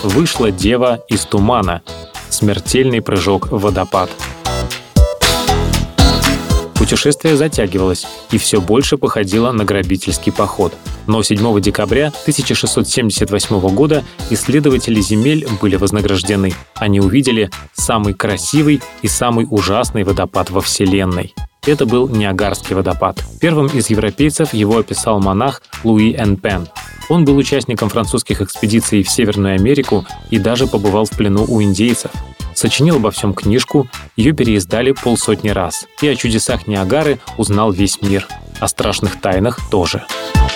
Вышла дева из тумана. Смертельный прыжок в водопад. Путешествие затягивалось и все больше походило на грабительский поход. Но 7 декабря 1678 года исследователи земель были вознаграждены. Они увидели самый красивый и самый ужасный водопад во Вселенной. Это был Ниагарский водопад. Первым из европейцев его описал монах Луи Н. Пен. Он был участником французских экспедиций в Северную Америку и даже побывал в плену у индейцев. Сочинил обо всем книжку, ее переиздали 50 раз. И о чудесах Ниагары узнал весь мир. О страшных тайнах тоже.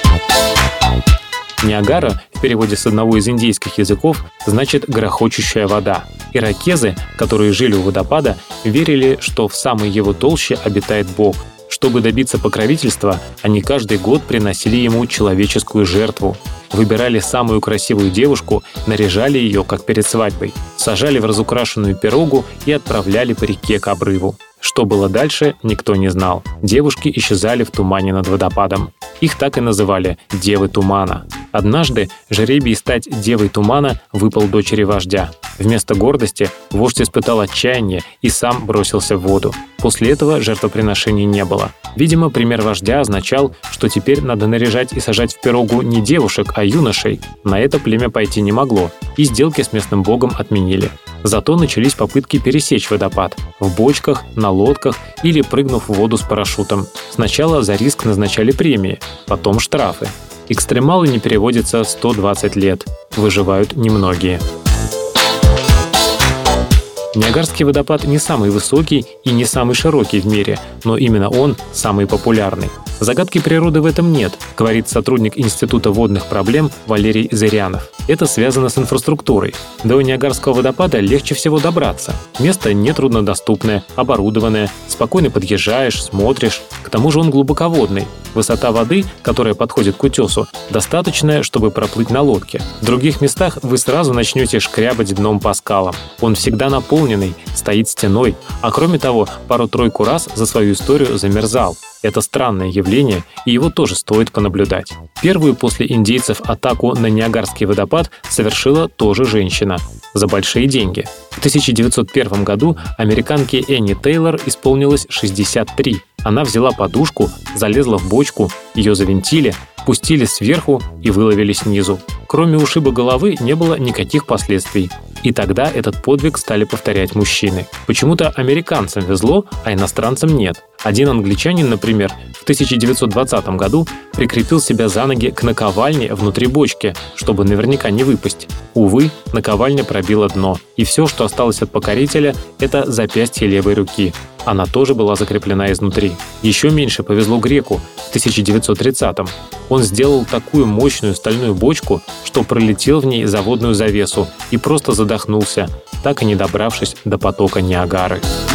Ниагара в переводе с одного из индейских языков значит «грохочущая вода». Иракезы, которые жили у водопада, верили, что в самой его толще обитает Бог. Чтобы добиться покровительства, они каждый год приносили ему человеческую жертву. Выбирали самую красивую девушку, наряжали ее, как перед свадьбой, сажали в разукрашенную пирогу и отправляли по реке к обрыву. Что было дальше, никто не знал. Девушки исчезали в тумане над водопадом. Их так и называли «девы тумана». Однажды жребий стать девой тумана выпал дочери вождя. Вместо гордости вождь испытал отчаяние и сам бросился в воду. После этого жертвоприношений не было. Видимо, пример вождя означал, что теперь надо наряжать и сажать в пирогу не девушек, а юношей. На это племя пойти не могло, и сделки с местным богом отменили. Зато начались попытки пересечь водопад в бочках, на лодках или прыгнув в воду с парашютом. Сначала за риск назначали премии, потом штрафы. Экстремалы не переводятся 120 лет. Выживают немногие. Ниагарский водопад не самый высокий и не самый широкий в мире, но именно он самый популярный. Загадки природы в этом нет, говорит сотрудник Института водных проблем Валерий Зырянов. Это связано с инфраструктурой. До Ниагарского водопада легче всего добраться. Место нетруднодоступное, оборудованное, спокойно подъезжаешь, смотришь. К тому же он глубоководный. Высота воды, которая подходит к утесу, достаточная, чтобы проплыть на лодке. В других местах вы сразу начнете шкрябать дном по скалам. Он всегда наполненный, стоит стеной, а кроме того, пару-тройку раз за свою историю замерзал. Это странное явление, и его тоже стоит понаблюдать. Первую после индейцев атаку на Ниагарский водопад совершила тоже женщина. За большие деньги. В 1901 году американке Энни Тейлор исполнилось 63. Она взяла подушку, залезла в бочку, ее завинтили, пустили сверху и выловили снизу. Кроме ушиба головы не было никаких последствий. И тогда этот подвиг стали повторять мужчины. Почему-то американцам везло, а иностранцам нет. Один англичанин, например, в 1920 году прикрепил себя за ноги к наковальне внутри бочки, чтобы наверняка не выпасть. Увы, наковальня пробила дно, и все, что осталось от покорителя, это запястье левой руки. Она тоже была закреплена изнутри. Еще меньше повезло греку в 1930-м. Он сделал такую мощную стальную бочку, что пролетел в ней за водную завесу и просто задохнулся, так и не добравшись до потока Ниагары.